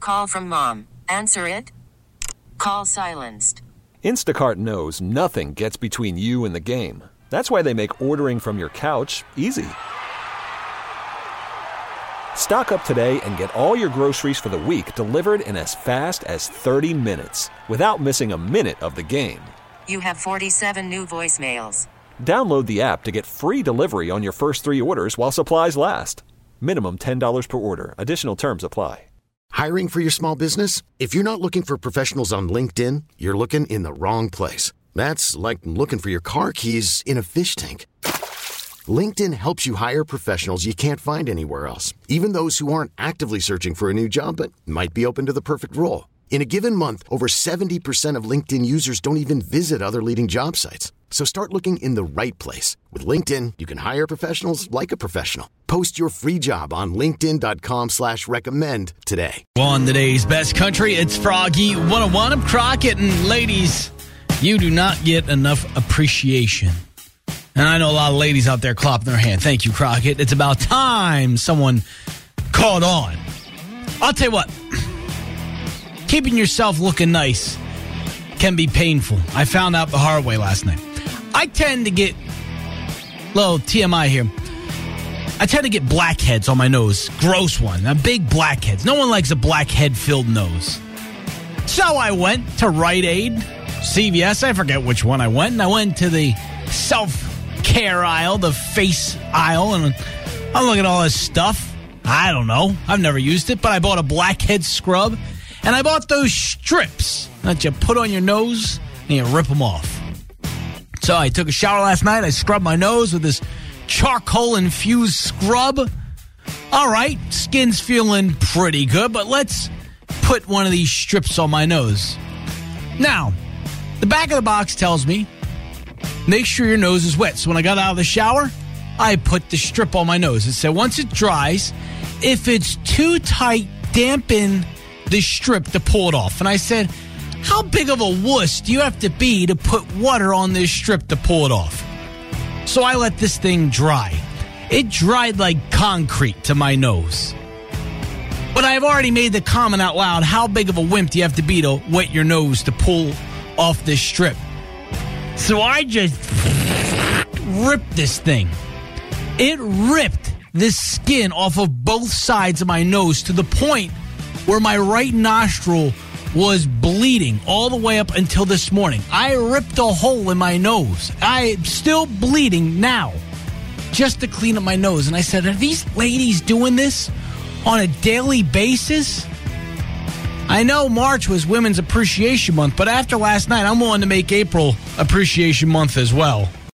call from mom. Answer it. Call silenced. Instacart knows nothing gets between you and the game. That's why they make ordering from your couch easy. Stock up today and get all your groceries for the week delivered in as fast as 30 minutes without missing a minute of the game. You have 47 new voicemails. Download the app to get free delivery on your first 3 orders while supplies last. Minimum $10 per order. Additional terms apply. Hiring for your small business? If you're not looking for professionals on LinkedIn, you're looking in the wrong place. That's like looking for your car keys in a fish tank. LinkedIn helps you hire professionals you can't find anywhere else, even those who aren't actively searching for a new job but might be open to the perfect role. In a given month, over 70% of LinkedIn users don't even visit other leading job sites. So start looking in the right place. With LinkedIn, you can hire professionals like a professional. Post your free job on linkedin.com/recommend today. On today's Best Country, it's Froggy 101. I'm Crockett, and ladies, you do not get enough appreciation. And I know a lot of ladies out there clapping their hand. Thank you, Crockett. It's about time someone caught on. I'll tell you what. Keeping yourself looking nice can be painful. I found out the hard way last night. I tend to get, little TMI here, I tend to get blackheads on my nose. Gross one. A big blackheads. No one likes a blackhead-filled nose. So I went to Rite Aid, CVS, I forget which one I went, and I went to the self-care aisle, the face aisle, and I'm looking at all this stuff. I don't know. I've never used it, but I bought a blackhead scrub, and I bought those strips that you put on your nose and you rip them off. So I took a shower last night. I scrubbed my nose with this charcoal-infused scrub. All right, skin's feeling pretty good, but let's put one of these strips on my nose. Now, the back of the box tells me, make sure your nose is wet. So when I got out of the shower, I put the strip on my nose. It said once it dries, if it's too tight, dampen the strip to pull it off. And I said, how big of a wuss do you have to be to put water on this strip to pull it off? So I let this thing dry. It dried like concrete to my nose. But I've already made the comment out loud, how big of a wimp do you have to be to wet your nose to pull off this strip? So I just ripped this thing. It ripped the skin off of both sides of my nose to the point where my right nostril was bleeding all the way up until this morning. I ripped a hole in my nose. I'm still bleeding now just to clean up my nose. And I said, are these ladies doing this on a daily basis? I know March was Women's Appreciation Month, but after last night, I'm willing to make April Appreciation Month as well.